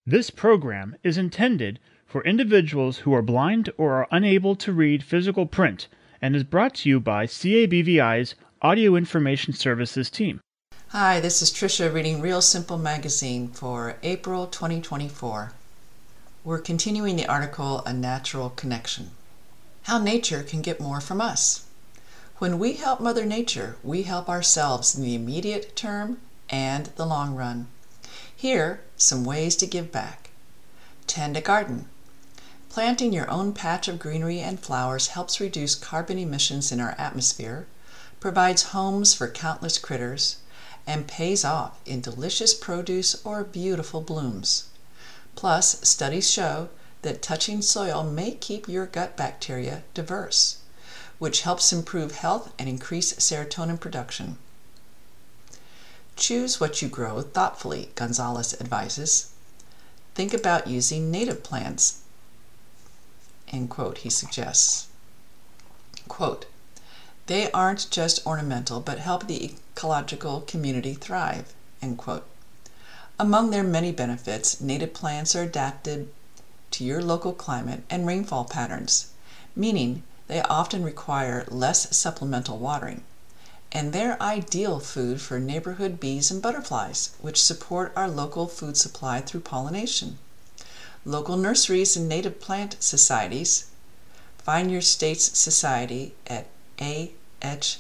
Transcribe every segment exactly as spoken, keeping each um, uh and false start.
This program is intended for individuals who are blind or are unable to read physical print and is brought to you by C A B V I's Audio Information Services team. Hi, this is Tricia reading Real Simple Magazine for April twenty twenty-four. We're continuing the article, A Natural Connection. How nature can get more from us. When we help Mother Nature, we help ourselves in the immediate term and the long run. Here, some ways to give back. Tend a garden. Planting your own patch of greenery and flowers helps reduce carbon emissions in our atmosphere, provides homes for countless critters, and pays off in delicious produce or beautiful blooms. Plus, studies show that touching soil may keep your gut bacteria diverse, which helps improve health and increase serotonin production. Choose what you grow thoughtfully, Gonzalez advises. Think about using native plants, end quote, he suggests. Quote, they aren't just ornamental, but help the ecological community thrive, end quote. Among their many benefits, native plants are adapted to your local climate and rainfall patterns, meaning they often require less supplemental watering, and they're ideal food for neighborhood bees and butterflies, which support our local food supply through pollination. Local nurseries and native plant societies. Find your state's society at a h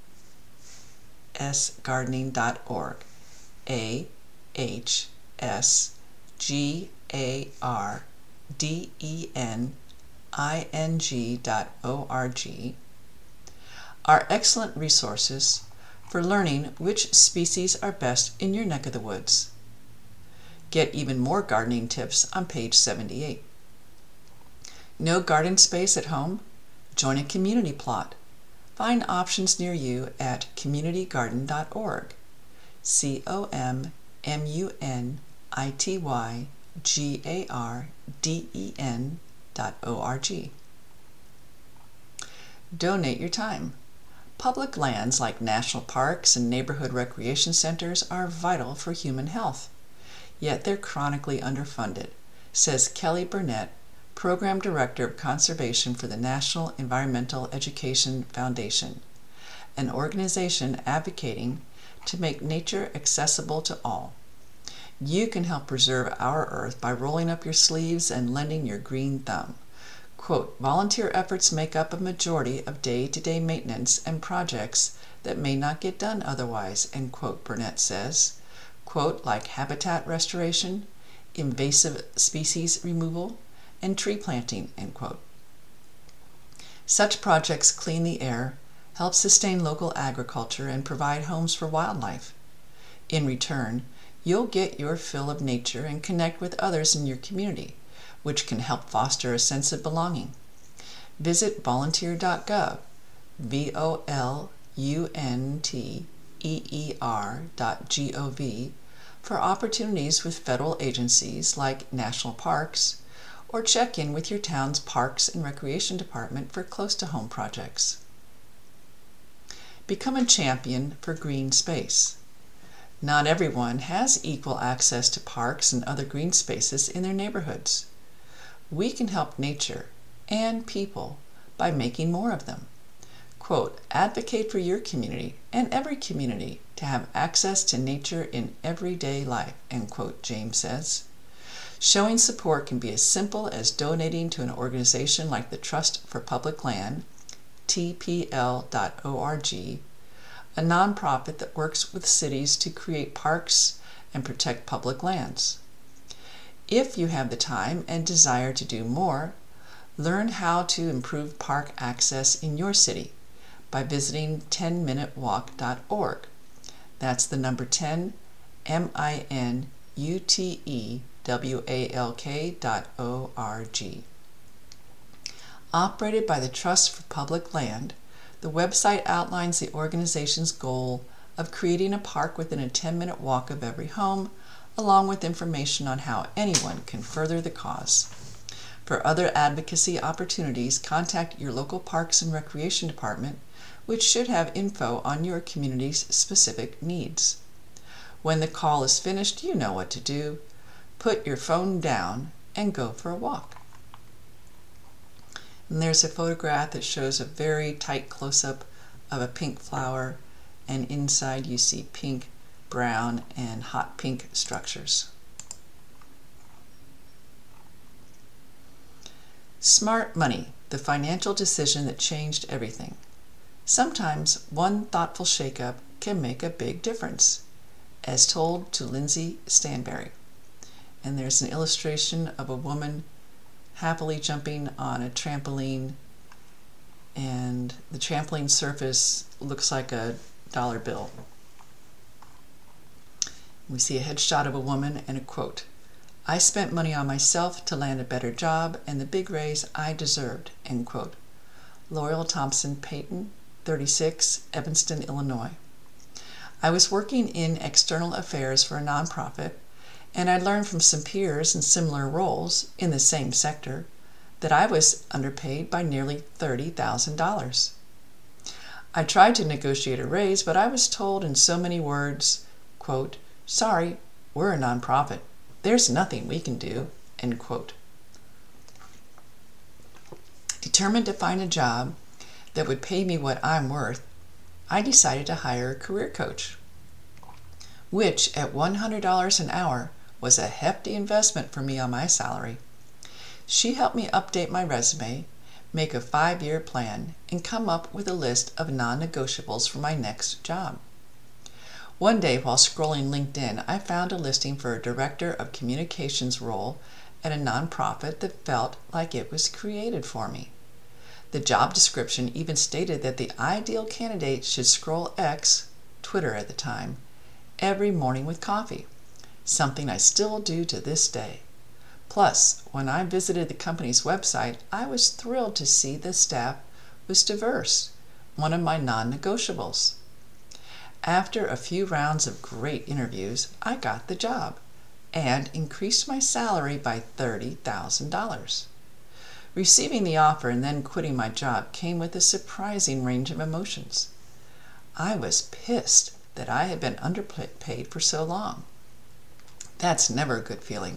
s gardening dot org. A H S G A R D E N I N G dot O R G are excellent resources for learning which species are best in your neck of the woods. Get even more gardening tips on page seventy-eight. No garden space at home? Join a community plot. Find options near you at community garden dot org. C O M M U N I T Y G A R D E N dot O R G. Donate your time. Public lands like national parks and neighborhood recreation centers are vital for human health, yet they're chronically underfunded, says Kelly Burnett, Program Director of Conservation for the National Environmental Education Foundation, an organization advocating to make nature accessible to all. You can help preserve our earth by rolling up your sleeves and lending your green thumb. Quote, volunteer efforts make up a majority of day-to-day maintenance and projects that may not get done otherwise, end quote, Burnett says. Quote, like habitat restoration, invasive species removal, and tree planting, end quote. Such projects clean the air, help sustain local agriculture, and provide homes for wildlife. In return, you'll get your fill of nature and connect with others in your community, which can help foster a sense of belonging. Visit volunteer dot gov, V O L U N T E E R dot G O V, for opportunities with federal agencies like national parks, or check in with your town's Parks and Recreation Department for close-to-home projects. Become a champion for green space. Not everyone has equal access to parks and other green spaces in their neighborhoods. We can help nature and people by making more of them. Quote, advocate for your community and every community to have access to nature in everyday life, end quote, James says. Showing support can be as simple as donating to an organization like the Trust for Public Land, T P L dot org, a nonprofit that works with cities to create parks and protect public lands. If you have the time and desire to do more, learn how to improve park access in your city by visiting ten minute walk dot org. That's the number ten, M I N U T E W A L K dot O R G. Operated by the Trust for Public Land, the website outlines the organization's goal of creating a park within a ten minute walk of every home, along with information on how anyone can further the cause. For other advocacy opportunities, contact your local Parks and Recreation Department, which should have info on your community's specific needs. When the call is finished, you know what to do. put your phone down and go for a walk. And there's a photograph that shows a very tight close-up of a pink flower, and inside you see pink, brown, and hot pink structures. Smart money, the financial decision that changed everything. Sometimes one thoughtful shakeup can make a big difference, as told to Lindsay Stanberry. And there's an illustration of a woman happily jumping on a trampoline, and the trampoline surface looks like a dollar bill. We see a headshot of a woman and a quote, "I spent money on myself to land a better job and the big raise I deserved," end quote. Loyal Thompson Payton, thirty-six, Evanston, Illinois. I was working in external affairs for a nonprofit, and I learned from some peers in similar roles in the same sector that I was underpaid by nearly thirty thousand dollars. I tried to negotiate a raise, but I was told in so many words, quote, "Sorry, we're a nonprofit. There's nothing we can do," end quote. Determined to find a job that would pay me what I'm worth, I decided to hire a career coach, which at one hundred dollars an hour was a hefty investment for me on my salary. She helped me update my resume, make a five-year plan, and come up with a list of non-negotiables for my next job. One day while scrolling LinkedIn, I found a listing for a Director of Communications role at a nonprofit that felt like it was created for me. The job description even stated that the ideal candidate should scroll X, Twitter at the time, every morning with coffee, something I still do to this day. Plus, when I visited the company's website, I was thrilled to see the staff was diverse, one of my non-negotiables. After a few rounds of great interviews, I got the job and increased my salary by thirty thousand dollars. Receiving the offer and then quitting my job came with a surprising range of emotions. I was pissed that I had been underpaid for so long. That's never a good feeling.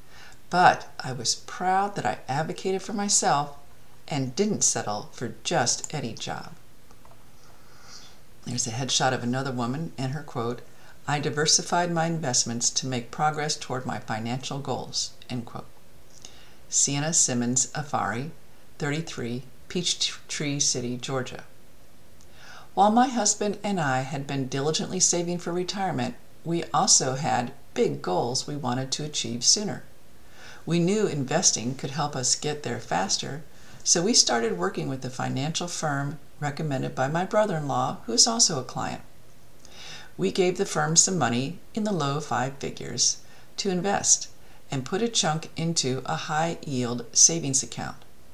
But I was proud that I advocated for myself and didn't settle for just any job. There's a headshot of another woman and her quote, "I diversified my investments to make progress toward my financial goals," end quote. Sienna Simmons Afari, thirty-three, Peachtree City, Georgia. While my husband and I had been diligently saving for retirement, we also had big goals we wanted to achieve sooner. We knew investing could help us get there faster, so we started working with the financial firm recommended by my brother-in-law, who is also a client. We gave the firm some money in the low five figures to invest and put a chunk into a high-yield savings account.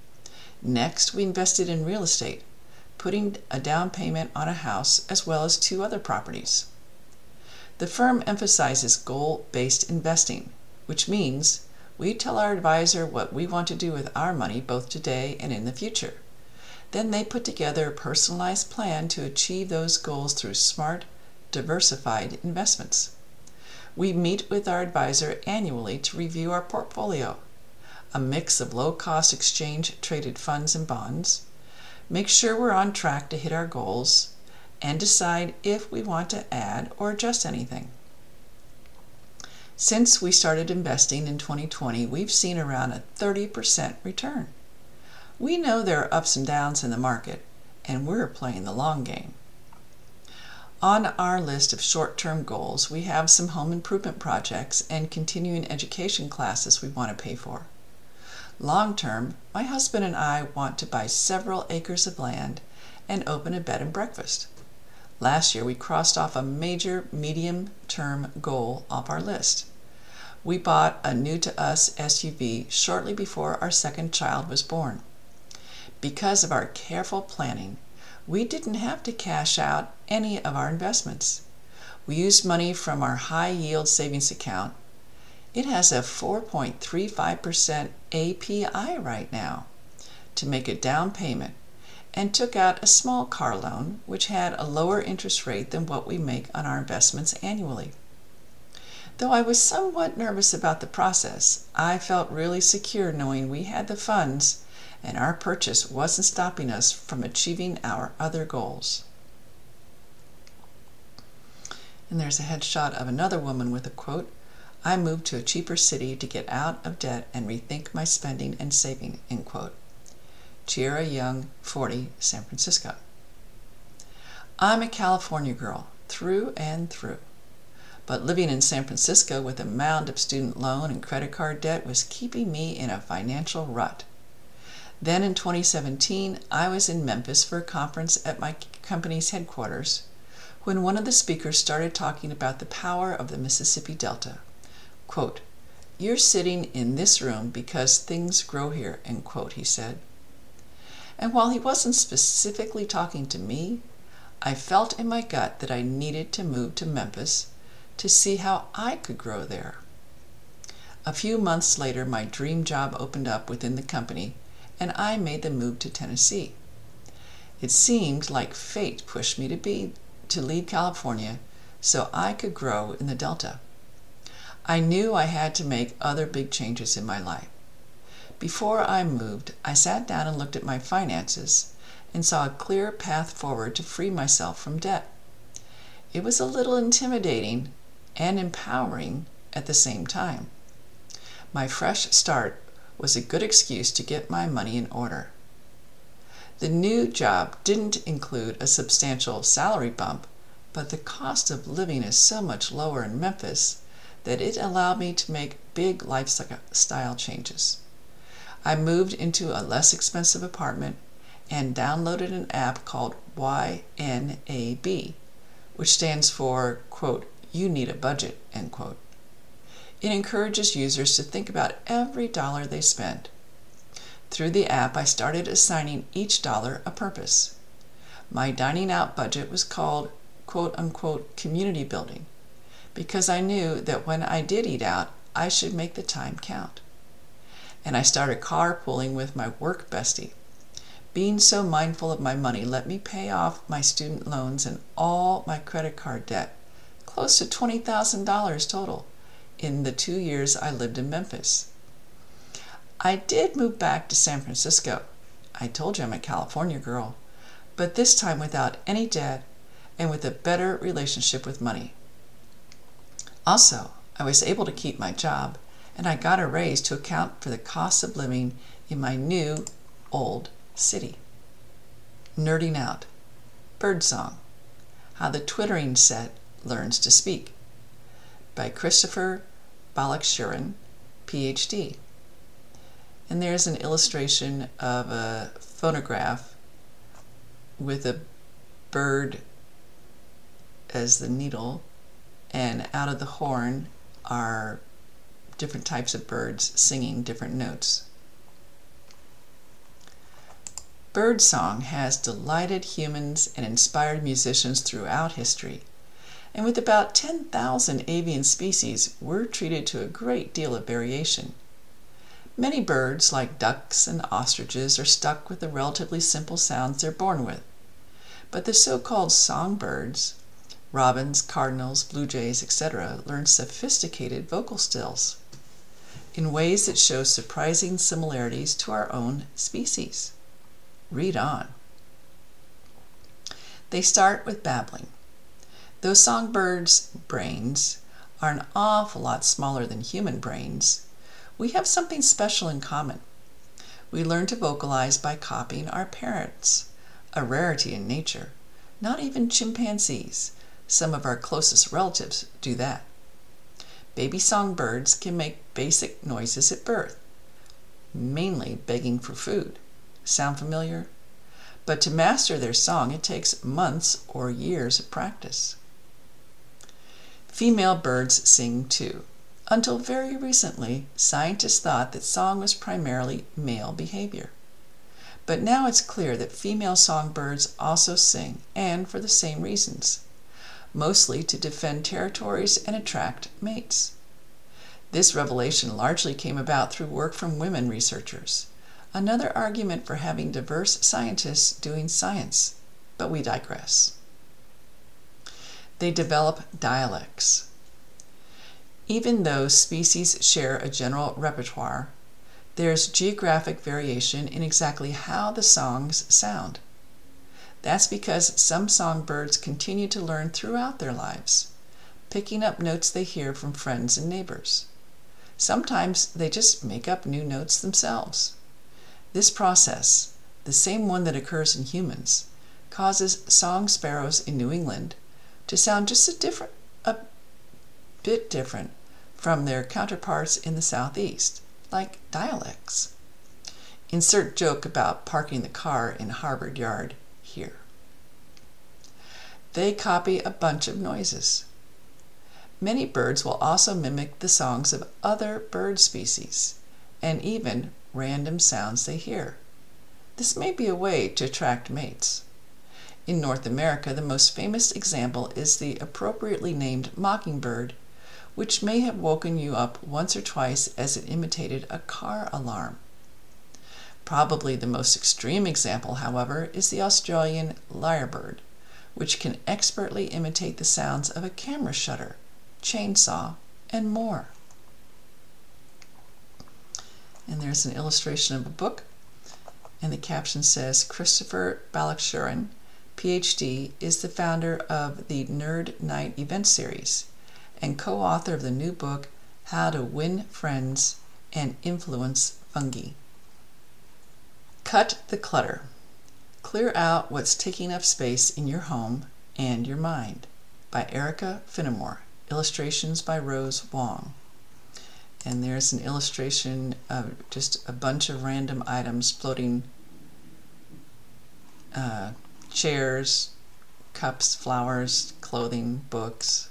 Next, we invested in real estate, putting a down payment on a house as well as two other properties. The firm emphasizes goal-based investing, which means we tell our advisor what we want to do with our money both today and in the future. Then they put together a personalized plan to achieve those goals through smart, diversified investments. We meet with our advisor annually to review our portfolio, a mix of low-cost exchange-traded funds and bonds, make sure we're on track to hit our goals, and decide if we want to add or adjust anything. Since we started investing in twenty twenty, we've seen around a thirty percent return. We know there are ups and downs in the market, and we're playing the long game. On our list of short-term goals, we have some home improvement projects and continuing education classes we want to pay for. Long-term, my husband and I want to buy several acres of land and open a bed and breakfast. Last year, we crossed off a major medium-term goal off our list. We bought a new-to-us S U V shortly before our second child was born. Because of our careful planning, we didn't have to cash out any of our investments. We used money from our high-yield savings account. It has a four point three five percent A P I right now to make a down payment, and took out a small car loan which had a lower interest rate than what we make on our investments annually. Though I was somewhat nervous about the process, I felt really secure knowing we had the funds and our purchase wasn't stopping us from achieving our other goals. And there's a headshot of another woman with a quote, "I moved to a cheaper city to get out of debt and rethink my spending and saving," end quote. Chiara Young, forty, San Francisco. I'm a California girl, through and through. But living in San Francisco with a mound of student loan and credit card debt was keeping me in a financial rut. Then in twenty seventeen, I was in Memphis for a conference at my company's headquarters when one of the speakers started talking about the power of the Mississippi Delta. Quote, "You're sitting in this room because things grow here," end quote, he said. And while he wasn't specifically talking to me, I felt in my gut that I needed to move to Memphis to see how I could grow there. A few months later, my dream job opened up within the company, and I made the move to Tennessee. It seemed like fate pushed me to be to leave California so I could grow in the Delta. I knew I had to make other big changes in my life. Before I moved, I sat down and looked at my finances and saw a clear path forward to free myself from debt. It was a little intimidating and empowering at the same time. My fresh start was a good excuse to get my money in order. The new job didn't include a substantial salary bump, but the cost of living is so much lower in Memphis that it allowed me to make big lifestyle changes. I moved into a less expensive apartment and downloaded an app called Y N A B, which stands for, quote, "You need a budget," end quote. It encourages users to think about every dollar they spend. Through the app, I started assigning each dollar a purpose. My dining out budget was called, quote unquote, "community building," because I knew that when I did eat out, I should make the time count. And I started carpooling with my work bestie. Being so mindful of my money let me pay off my student loans and all my credit card debt, close to twenty thousand dollars total, in the two years I lived in Memphis. I did move back to San Francisco. I told you I'm a California girl, but this time without any debt and with a better relationship with money. Also, I was able to keep my job, and I got a raise to account for the cost of living in my new, old city. Nerding out. Birdsong. How the Twittering Set Learns to Speak, by Christopher Balakshurin, P H D. And there's an illustration of a phonograph with a bird as the needle, and out of the horn are different types of birds singing different notes. Birdsong has delighted humans and inspired musicians throughout history, and with about ten thousand avian species, we're treated to a great deal of variation. Many birds, like ducks and ostriches, are stuck with the relatively simple sounds they're born with. But the so-called songbirds, robins, cardinals, blue jays, et cetera, learn sophisticated vocal stills in ways that show surprising similarities to our own species. Read on. They start with babbling. Though songbirds' brains are an awful lot smaller than human brains, we have something special in common. We learn to vocalize by copying our parents, a rarity in nature. Not even chimpanzees, some of our closest relatives, do that. Baby songbirds can make basic noises at birth, mainly begging for food. Sound familiar? But to master their song, it takes months or years of practice. Female birds sing too. Until very recently, scientists thought that song was primarily male behavior. But now it's clear that female songbirds also sing, and for the same reasons, mostly to defend territories and attract mates. This revelation largely came about through work from women researchers, another argument for having diverse scientists doing science, but we digress. They develop dialects. Even though species share a general repertoire, there's geographic variation in exactly how the songs sound. That's because some songbirds continue to learn throughout their lives, picking up notes they hear from friends and neighbors. Sometimes they just make up new notes themselves. This process, the same one that occurs in humans, causes song sparrows in New England to sound just a different, a bit different from their counterparts in the Southeast, like dialects. Insert joke about parking the car in Harvard Yard here. They copy a bunch of noises. Many birds will also mimic the songs of other bird species, and even random sounds they hear. This may be a way to attract mates. In North America, the most famous example is the appropriately named mockingbird, which may have woken you up once or twice as it imitated a car alarm. Probably the most extreme example, however, is the Australian lyrebird, which can expertly imitate the sounds of a camera shutter, chainsaw, and more. And there's an illustration of a book, and the caption says, Christopher Balakshurin, P H D, is the founder of the Nerd Night event series and co-author of the new book, How to Win Friends and Influence Fungi. Cut the clutter. Clear out what's taking up space in your home and your mind, by Erica Finnemore. Illustrations by Rose Wong. And there's an illustration of just a bunch of random items floating, uh, chairs, cups, flowers, clothing, books.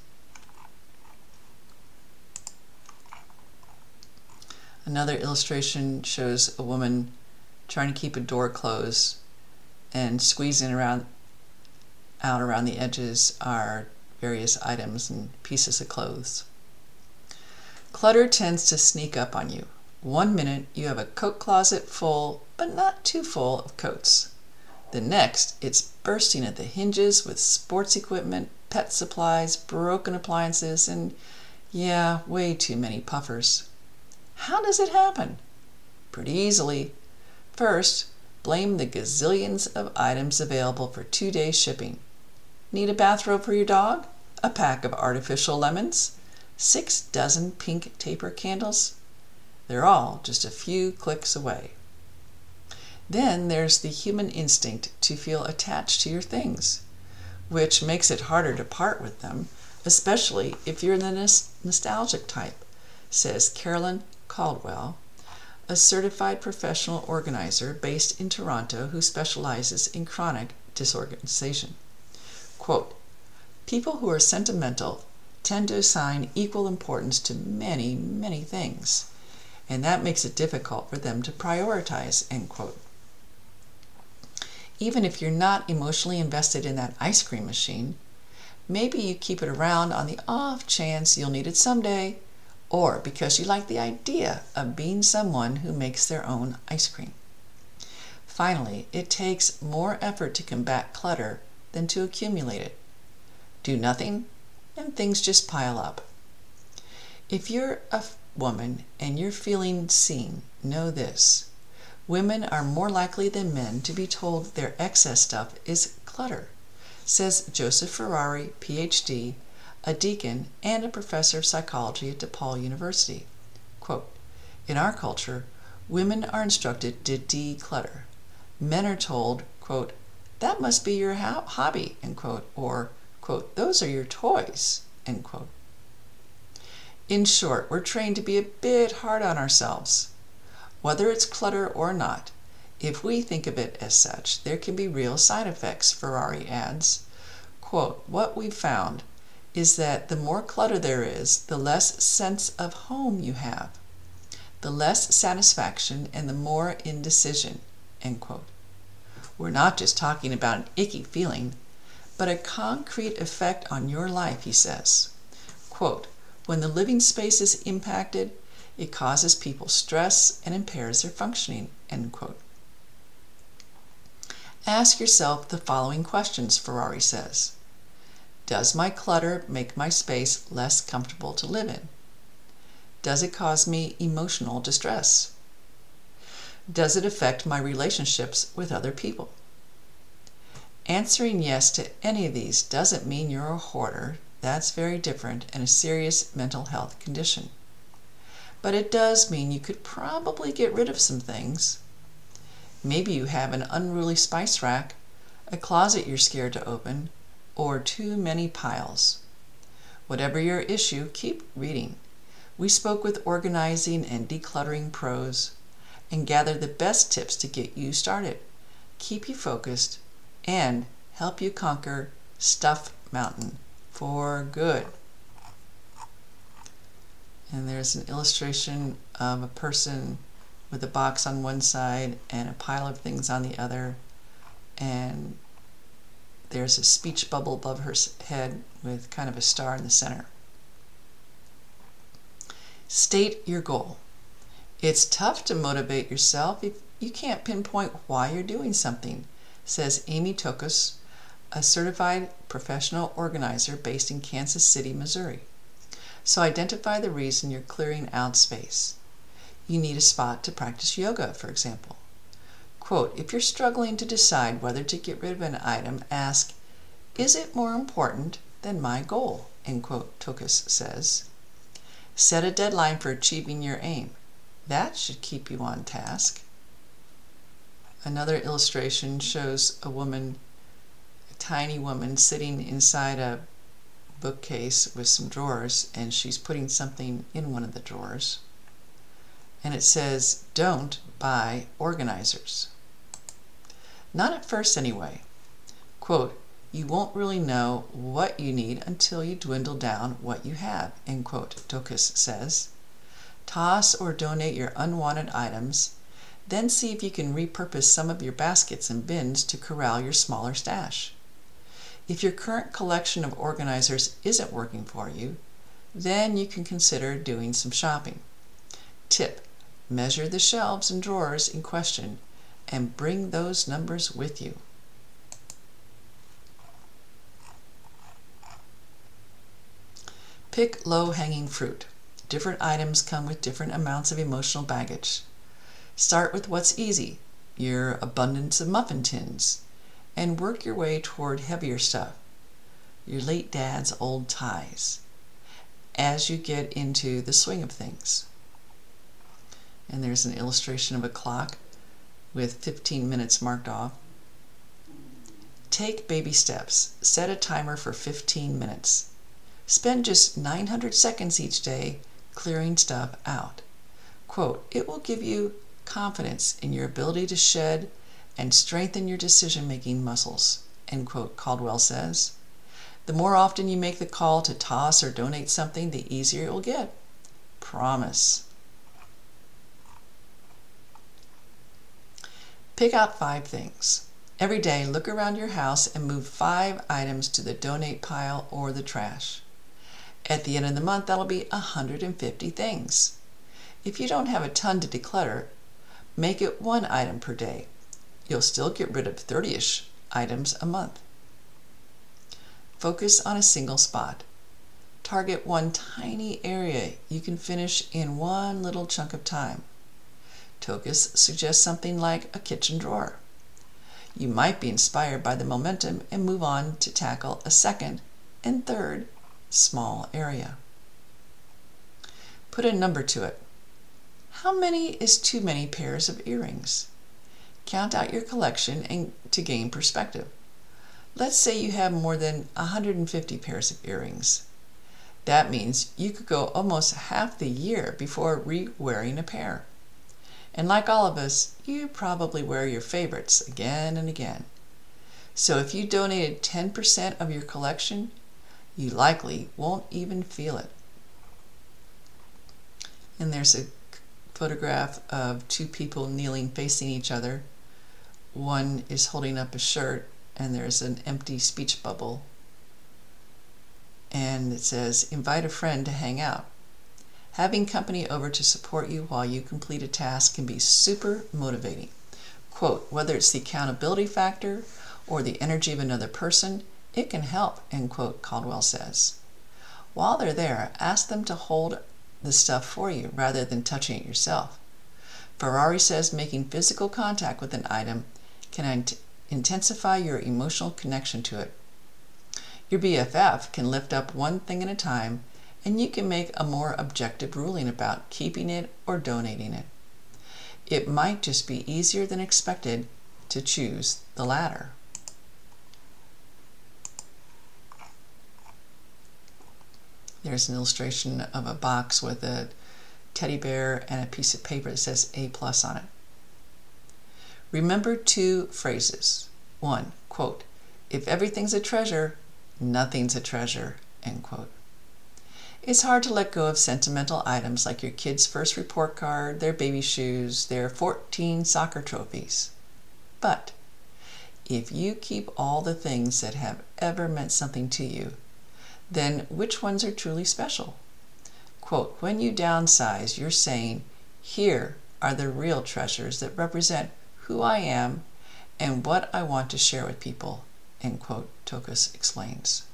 Another illustration shows a woman trying to keep a door closed, and squeezing around out around the edges are various items and pieces of clothes. Clutter tends to sneak up on you. One minute you have a coat closet full, but not too full, of coats. The next, it's bursting at the hinges with sports equipment, pet supplies, broken appliances, and, yeah, way too many puffers. How does it happen? Pretty easily. First, blame the gazillions of items available for two-day shipping. Need a bathrobe for your dog? A pack of artificial lemons? Six dozen pink taper candles? They're all just a few clicks away. Then there's the human instinct to feel attached to your things, which makes it harder to part with them, especially if you're the nostalgic type, says Carolyn Caldwell, a certified professional organizer based in Toronto who specializes in chronic disorganization. Quote, people who are sentimental tend to assign equal importance to many, many things, and that makes it difficult for them to prioritize, end quote. Even if you're not emotionally invested in that ice cream machine, maybe you keep it around on the off chance you'll need it someday, or because you like the idea of being someone who makes their own ice cream. Finally, it takes more effort to combat clutter than to accumulate it. Do nothing, and things just pile up. If you're a woman and you're feeling seen, know this. Women are more likely than men to be told their excess stuff is clutter, says Joseph Ferrari, P H D, a deacon and a professor of psychology at DePaul University. Quote, in our culture, women are instructed to declutter. Men are told, quote, that must be your ho- hobby, end quote, or, quote, those are your toys, end quote. In short, we're trained to be a bit hard on ourselves. Whether it's clutter or not, if we think of it as such, there can be real side effects, Ferrari adds. Quote, what we've found is that the more clutter there is, the less sense of home you have, the less satisfaction, and the more indecision, end quote. We're not just talking about an icky feeling, but a concrete effect on your life, he says. Quote, when the living space is impacted, it causes people stress and impairs their functioning, end quote. Ask yourself the following questions, Ferrari says. Does my clutter make my space less comfortable to live in? Does it cause me emotional distress? Does it affect my relationships with other people? Answering yes to any of these doesn't mean you're a hoarder. That's very different and a serious mental health condition. But it does mean you could probably get rid of some things. Maybe you have an unruly spice rack, a closet you're scared to open, or too many piles. Whatever your issue, keep reading. We spoke with organizing and decluttering pros and gathered the best tips to get you started, keep you focused, and help you conquer Stuff Mountain for good. And there's an illustration of a person with a box on one side and a pile of things on the other, and there's a speech bubble above her head with kind of a star in the center. State your goal. It's tough to motivate yourself if you can't pinpoint why you're doing something, says Amy Tokus, a certified professional organizer based in Kansas City, Missouri. So identify the reason you're clearing out space. You need a spot to practice yoga, for example. Quote, if you're struggling to decide whether to get rid of an item, ask, is it more important than my goal? End quote, Tokus says. Set a deadline for achieving your aim. That should keep you on task. Another illustration shows a woman, a tiny woman, sitting inside a bookcase with some drawers, and she's putting something in one of the drawers. And it says, don't buy organizers. Not at first anyway. Quote, you won't really know what you need until you dwindle down what you have, end quote, Tokus says. Toss or donate your unwanted items, then see if you can repurpose some of your baskets and bins to corral your smaller stash. If your current collection of organizers isn't working for you, then you can consider doing some shopping. Tip, measure the shelves and drawers in question and bring those numbers with you. Pick low-hanging fruit. Different items come with different amounts of emotional baggage. Start with what's easy, your abundance of muffin tins, and work your way toward heavier stuff, your late dad's old ties, as you get into the swing of things. And there's an illustration of a clock with fifteen minutes marked off. Take baby steps. Set a timer for fifteen minutes. Spend just nine hundred seconds each day clearing stuff out. Quote, it will give you confidence in your ability to shed and strengthen your decision-making muscles, end quote, Caldwell says. The more often you make the call to toss or donate something, the easier it will get. Promise. Pick out five things. Every day, look around your house and move five items to the donate pile or the trash. At the end of the month, that'll be one hundred fifty things. If you don't have a ton to declutter, make it one item per day. You'll still get rid of thirty-ish items a month. Focus on a single spot. Target one tiny area you can finish in one little chunk of time. Tokus suggests something like a kitchen drawer. You might be inspired by the momentum and move on to tackle a second and third small area. Put a number to it. How many is too many pairs of earrings? Count out your collection and to gain perspective. Let's say you have more than one hundred fifty pairs of earrings. That means you could go almost half the year before re-wearing a pair. And like all of us, you probably wear your favorites again and again. So if you donated ten percent of your collection, you likely won't even feel it. And there's a photograph of two people kneeling facing each other. One is holding up a shirt and there's an empty speech bubble. And it says, invite a friend to hang out. Having company over to support you while you complete a task can be super motivating. Quote, whether it's the accountability factor or the energy of another person, it can help, end quote, Caldwell says. While they're there, ask them to hold the stuff for you rather than touching it yourself. Ferrari says making physical contact with an item can int- intensify your emotional connection to it. Your B F F can lift up one thing at a time, and you can make a more objective ruling about keeping it or donating it. It might just be easier than expected to choose the latter. There's an illustration of a box with a teddy bear and a piece of paper that says A plus on it. Remember two phrases. One, quote, if everything's a treasure, nothing's a treasure, end quote. It's hard to let go of sentimental items like your kid's first report card, their baby shoes, their fourteen soccer trophies. But if you keep all the things that have ever meant something to you, then which ones are truly special? Quote, when you downsize, you're saying, here are the real treasures that represent who I am and what I want to share with people, end quote, Tokus explains.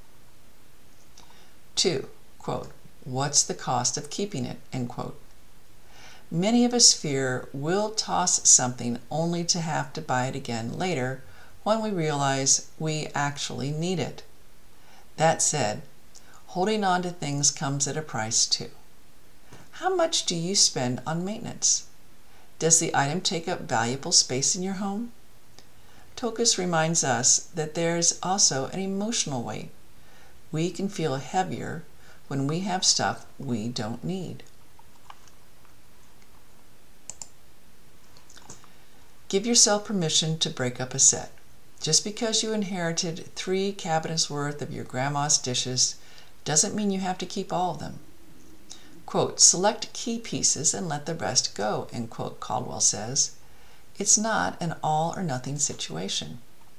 Two, quote, what's the cost of keeping it, end quote. Many of us fear we'll toss something only to have to buy it again later when we realize we actually need it. That said, holding on to things comes at a price too. How much do you spend on maintenance? Does the item take up valuable space in your home? Tokus reminds us that there's also an emotional weight. We can feel heavier when we have stuff we don't need. Give yourself permission to break up a set. Just because you inherited three cabinets worth of your grandma's dishes doesn't mean you have to keep all of them. Quote, select key pieces and let the rest go, end quote, Caldwell says. It's not an all or nothing situation.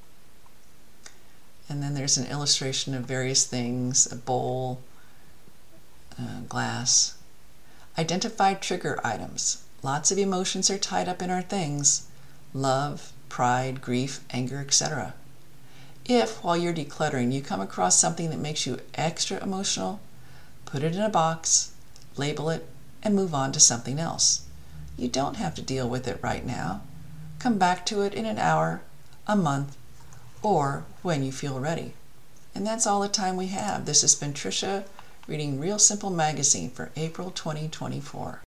And then there's an illustration of various things, a bowl, uh, glass. Identify trigger items. Lots of emotions are tied up in our things. Love, pride, grief, anger, et cetera. If, while you're decluttering, you come across something that makes you extra emotional, put it in a box, label it, and move on to something else. You don't have to deal with it right now. Come back to it in an hour, a month, or when you feel ready. And that's all the time we have. This has been Tricia reading Real Simple Magazine for April twenty twenty-four.